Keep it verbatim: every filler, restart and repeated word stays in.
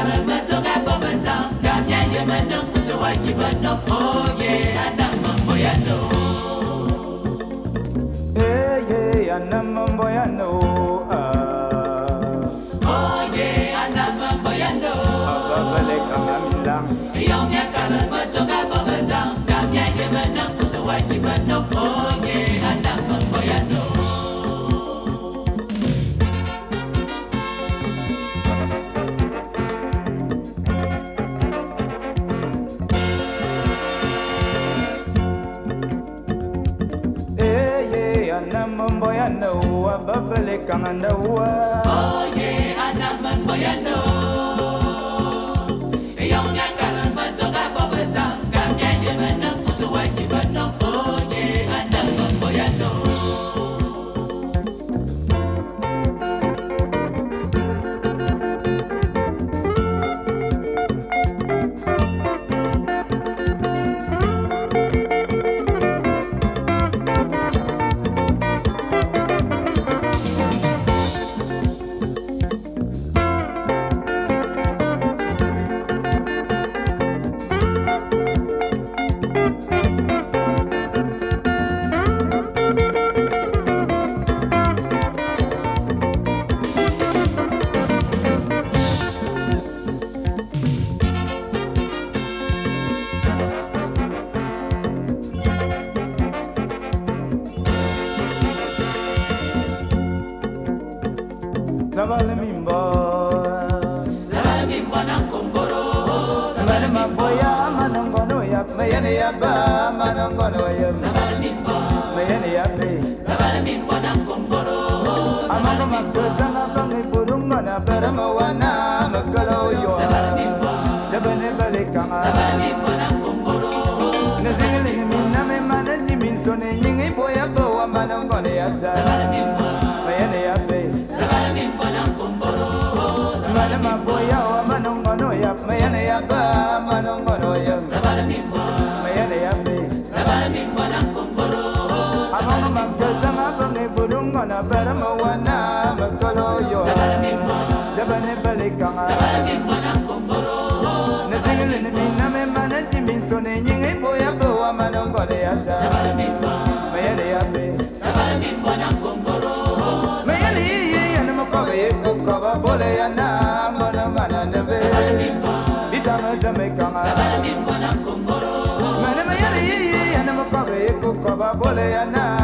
Oh yeah, Anaman Boyano. A young Yakalan Mazoga Babata, Gamya Yamana, Kusuwaki Bano. Oh yeah, Anaman Boyano. Zabalimimbo, Zabalimimbo Nankumboro, Zabalimimboya, Manongono Yap, Mayani Yaba, Manongono Yap, Zabalimimbo, Mayani Yabe, Zabalimimbo Nankumboro, Among my Purana from the Purungana, Peramawana, Makalo, Zabalimimbo, Zabanebalikan, Zabalimimbo Nankumboro, Nazilin, Name Managing, Soning, Boyabo, Manongono Yap, Zabalimimbo, Mayani Yabe. Zabalimimbo Nankumboro, Manama boya, Manongono Yap, Mayana Yaba, Manongono Yap, Zabalimimbo, Mayana Yabe, Zabalimimbo Nankumboro, Among my Purana from the Purungana, Peramawana, Makalo, Zabalimimbo, Zabanebalikan, Zabalimimbo Nankumboro, Nazilin, Name Managing, Soning, Boyabo, Manongono Yap, Zabalimimbo, Mayana Yabe, Zabalimimbo Nankumboro, Kaba Boleana, Monongana Neve, Itama Jamaica, Zabalimimbo Nankumboro, Manamaya, and Makabe, Kaba Boleana.